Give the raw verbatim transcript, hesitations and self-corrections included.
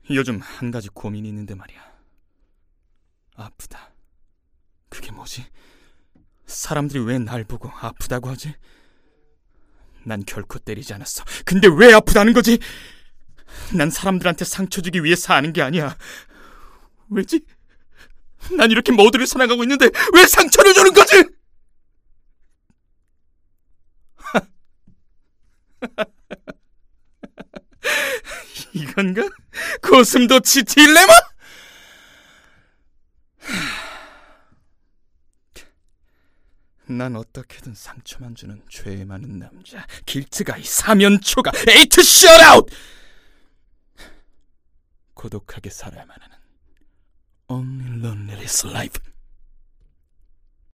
요즘 한 가지 고민이 있는데 말이야. 아프다. 그게 뭐지? 사람들이 왜 날 보고 아프다고 하지? 난 결코 때리지 않았어. 근데 왜 아프다는 거지? 난 사람들한테 상처 주기 위해 사는 게 아니야. 왜지? 난 이렇게 모두를 사랑하고 있는데 왜 상처를 주는 거지? 이건가? 고슴도치 딜레마? 난 어떻게든 상처만 주는 죄 많은 남자, 길트가이 사면초가 에이트 셧아웃! 고독하게 살아야만 하는 Only Loneliness Life.